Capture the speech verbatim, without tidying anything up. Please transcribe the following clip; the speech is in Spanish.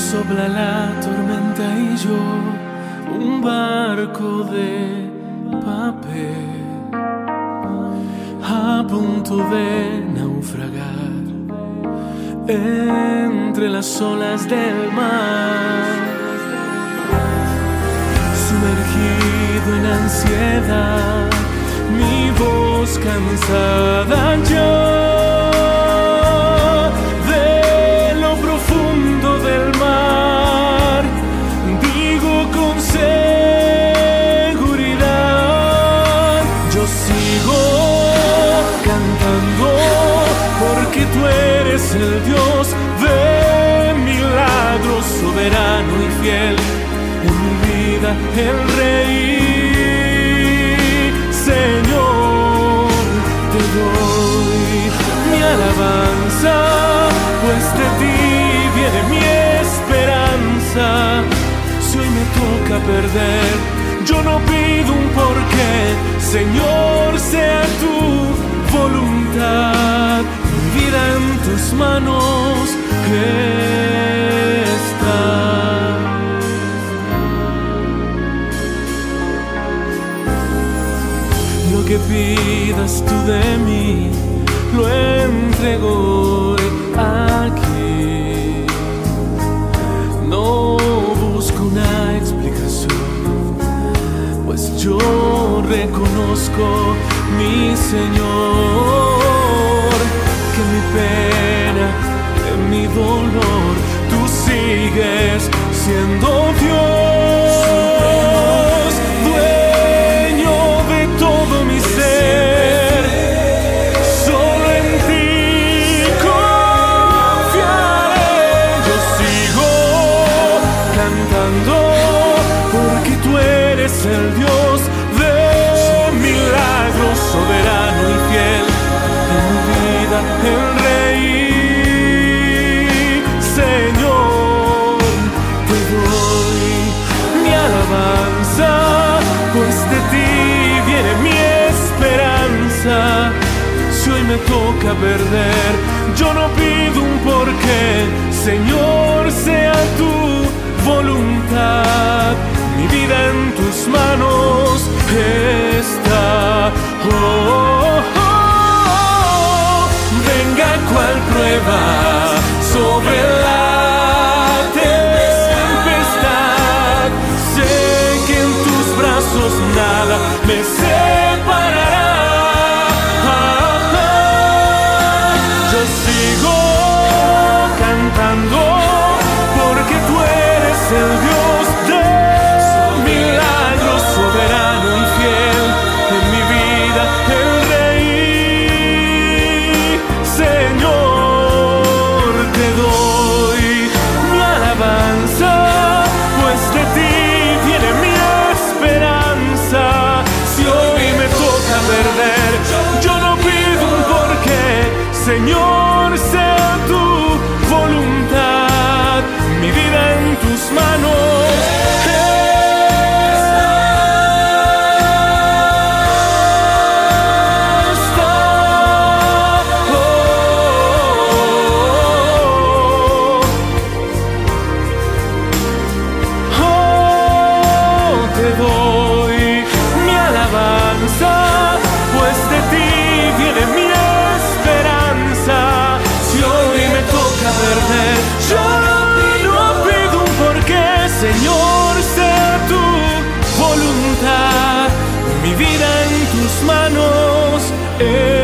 Sopla la tormenta y yo, un barco de papel, a punto de naufragar entre las olas del mar, sumergido en ansiedad, mi voz cansada ya de lo profundo del mar, digo con seguridad, yo sigo cantando porque tú eres el Dios de milagros, soberano y fiel, en mi vida el Rey. Señor, te doy mi alabanza, pues de ti viene mi esperanza. Si hoy me toca perder, yo no pido un porqué, Señor, sea tu voluntad, mi vida en tus manos está. Lo que pidas tú de mí, lo entrego hoy aquí. No busco una explicación, pues yo reconozco, mi Señor, que mi pena, en mi dolor, tú sigues siendo Dios, dueño de todo mi ser. Solo en ti confiaré. Yo sigo cantando porque tú eres el Dios de milagros, soberano y fiel, en mi vida el Rey. Señor, te doy mi alabanza, pues de ti viene mi esperanza. Si hoy me toca perder, yo no pido un porqué, Señor, sea tu voluntad, mi vida en tus manos está. Oh, oh, oh. Venga cual prueba sobre la tempestad, sé que en tus brazos nada me separará. Ah, ah. Yo sigo cantando porque tú eres el Dios de milagros, soberano y fiel, en mi vida el Rey. Señor, te doy mi alabanza, pues de ti viene mi esperanza. Si hoy me toca perder, yo no pido un porqué, Señor, sea tu voluntad, mi vida en tus manos está. Oh, oh, oh, te doy mi alabanza, pues de ti viene mi esperanza. Si hoy me toca perder, yo no pido un porqué, Señor, sea tu voluntad, mi vida en tus manos. Eh.